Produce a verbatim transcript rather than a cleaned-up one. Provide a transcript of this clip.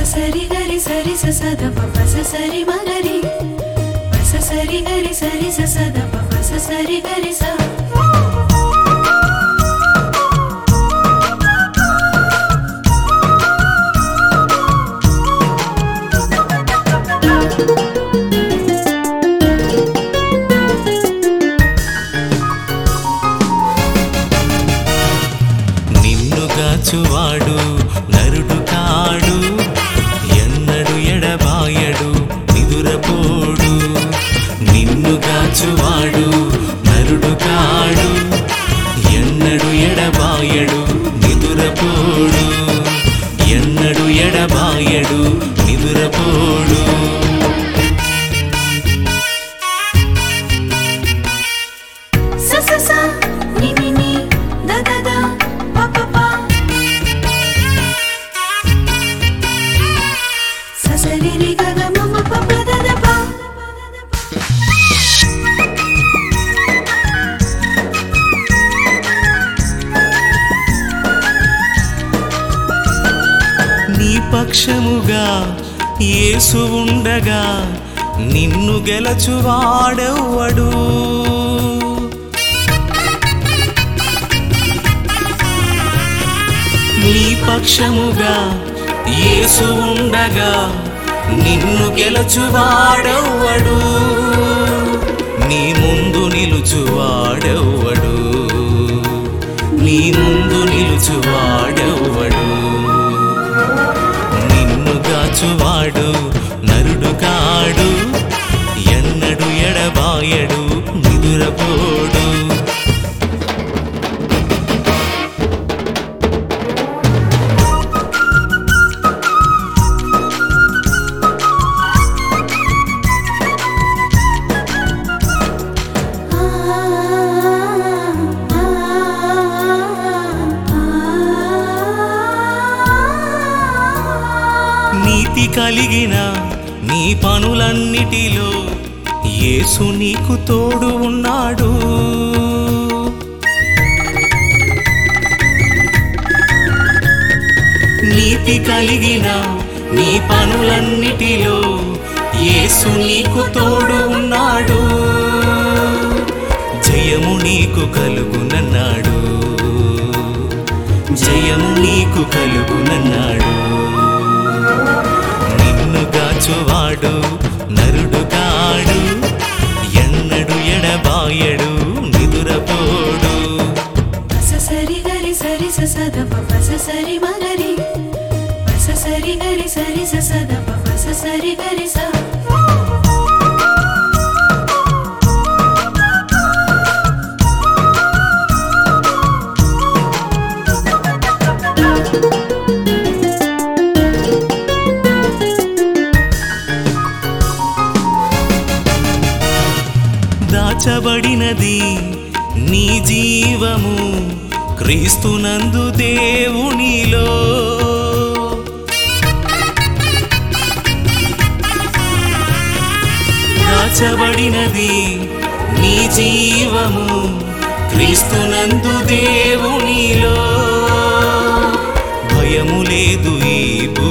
సరి గరి సరి స సద ప ప స సరి మ గరి ప స సరి గరి సరి స సద ప ప స సరి గరి స గాచువాడు నరుడు కాడు ఎన్నడు ఎడబాయడు నిదురపోడు నిన్ను గాచువాడు నరుడు కాడు ఎన్నడు ఎడబాయడు నిదురపోడు ఎన్నడు ఎడబాయడు నిదురపోడు స స స ని ని ని ద ద ద ప ప ప స సరి రి గ గ మ మ ప ప ద ద ప నీ పక్షముగా యేసు ఉండగా నిన్ను గెలచువాడెవ్వడు నీ పక్షముగా యేసు ఉండగా నిన్ను గెలచువాడెవ్వడు నీ ముందు నిలుచువాడెవ్వడు నీ ముందు నిలుచువాడెవ్వడు నిన్ను గాచువాడు నరుడు కాడు ఎన్నడు ఎడబాయడు నిదురపోడు నీతి కలిగిన నీ పనులన్నిటిలో యేసు నీకు తోడు ఉన్నాడు నీతి కలిగిన నీ పనులన్నిటిలో యేసు నీకు తోడు ఉన్నాడు జయము నీకు కలుగునన్నాడు జయము నీకు కలుగునన్నాడు నిన్ను గాచువాడు నరుడు కాడు ఎన్నడు ఎడబాయడు నిదురపోడు స సరి గరి సరి స సద ప ప స సరి మ గరి ప స సరి గరి సరి స సద ప ప స సరి గరి స దాచబడినది నీ జీవము క్రీస్తునందు దేవునిలో దాచబడినది నీ జీవము క్రీస్తునందు దేవునిలో భయము లేదు ఈ